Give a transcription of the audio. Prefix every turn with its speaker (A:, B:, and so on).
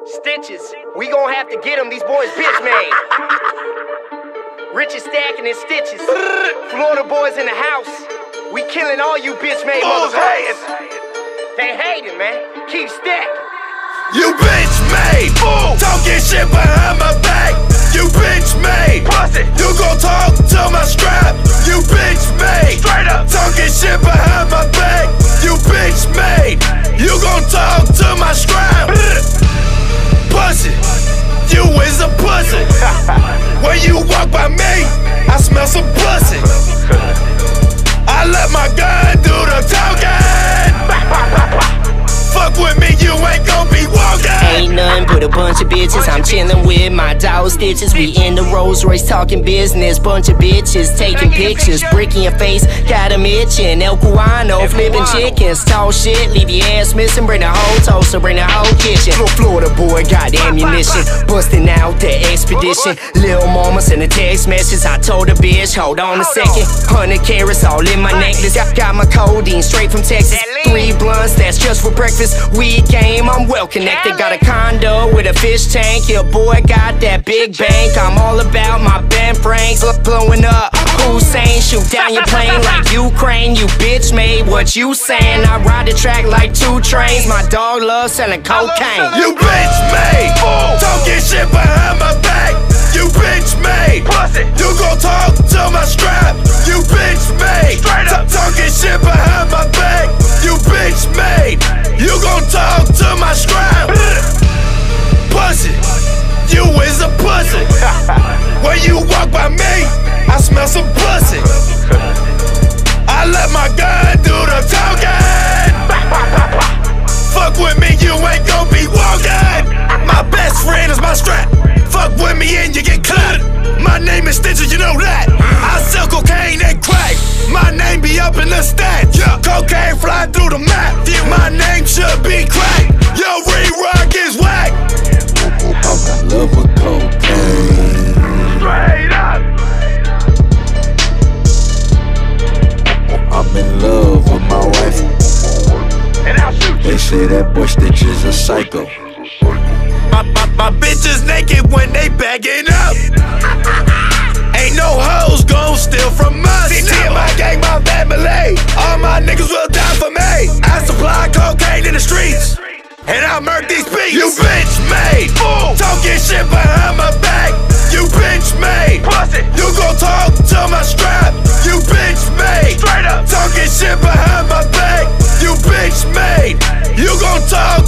A: Stitches, we gon' have to get them. These boys bitch made. Rich is stacking in stitches. Florida boys in the house. We killing all you bitch made motherfuckers. They hating, man. Keep stacking.
B: You bitch made. Talking shit behind my back. You bitch made. You gon' talk to my strap. You bitch made. Straight up. Talking shit behind my back. You bitch made. You gon' talk to my strap. Pussy. You is a pussy. When you walk by me, I smell some pussy. I let my gun do the talking. Fuck with me, you ain't gon' be walking.
C: Ain't nothing but a bunch of bitches. I'm chillin' with my dog Stitches. We in the Rolls Royce talking business. Bunch of bitches taking pictures. Brick in your face, got 'em itching. El Cubano flipping chickens. Tall shit, leave your ass missing. Bring the whole toaster, bring the whole kitchen. Florida boy got ammunition. Busting out the expedition. Lil' mama sent a text message. I told the bitch, hold on a second. 100 carats all in my necklace. Got my codeine straight from Texas. 3 blunts, that's just for breakfast. Weed game, I'm well connected. Got a condo with a fish tank. Your boy got that big bank. I'm all about my Ben Franks. Blowing up Hussein, shoot down your plane like Ukraine. You bitch made, what you saying? I ride the track like 2 trains. My dog loves selling cocaine.
B: You bitch made. Talking shit behind my back. You bitch made. You gon' talk to my strap. You bitch made. Talking shit behind my back. You bitch made. You gon' talk to my strap. Pussy. You is a pussy. When you walk by me, I smell some pussy. I let my gun do the talking. Fuck with me, you ain't gon' be walking. My best friend is my strap. Fuck with me and you get clapped. My name is Stitches, you know that. I sell cocaine and crack. My name be up in the stats. Cocaine flying through the map. My name should be crack. Yo, Re-Rock is whack.
D: I'm in love with cocaine.
B: Straight up.
D: I'm in love with my wife.
B: And I'll shoot you.
D: They say that boy Stitch is a psycho.
B: My bitch is naked when they bagging up. Ain't no hoes gon' steal from us. See my gang, my family. All my niggas will die for me. I supply cocaine in the streets, and I murk these beats. You bitch made. Talking shit behind my back. You bitch made. You gon' talk to my strap. You bitch made. Talking shit behind my back. You bitch made. You gon' talk